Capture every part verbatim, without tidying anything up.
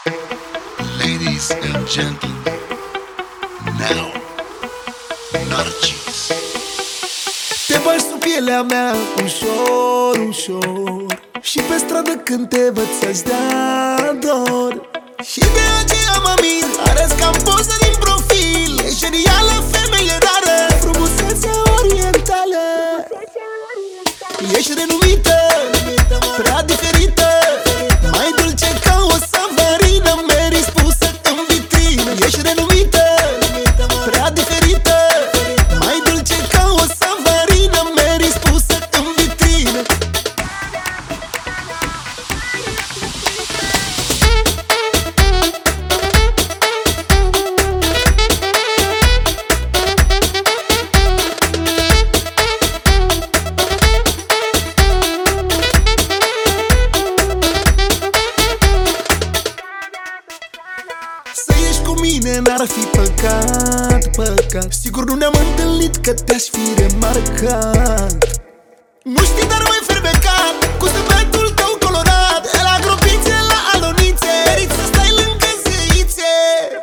Ladies and gentlemen, now, Narcis. Te bagi sub pielea mea ușor, ușor, și pe stradă când te văd să-ți dea dor. Și de aceea mă mir, arăți ca poză din profil. E genială, femeie rară, frumusețea orientală. Ești renumită, prea diferită, mai dulce ca o savarină, meriți pusă în vitrină. Ești renumită, prea diferită, mai dulce ca o savarină, meriți pusă în vitrină. Să ieși cu mine n-ar fi păcat, păcat. Sigur nu ne-am întâlnit că te-aș fi remarcat. Nu știi, dar mai fermecat cu zâmbetul tău colorat. De la gropițe la alonițe, meriți să stai lângă zeițe.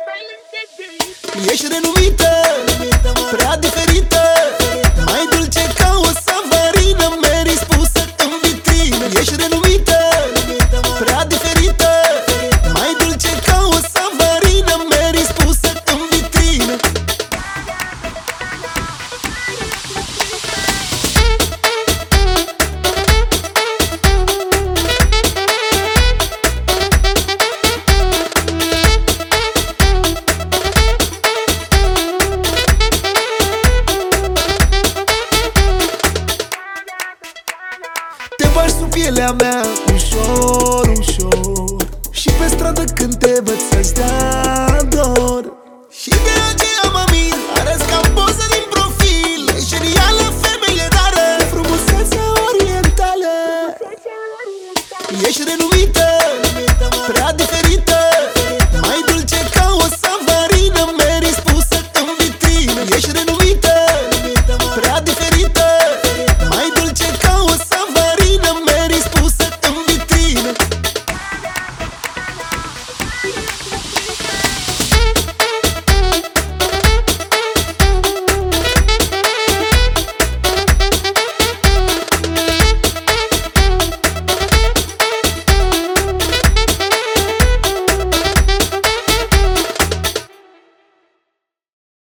Ești renumită, prea diferită, mai dulce ca o savarină, meriți pusă în vitrină. Ești renumită, prea diferită, mai dulce ca o savarină, meriți pusă în vitrină. Te bagi sub pielea mea ușor, ușor, și pe stradă când te văd să-ți dea dor. Și de aceea mă mir, arăți ca poză din profil. E genială, femeie rară, frumusețea orientală. Ești renumită,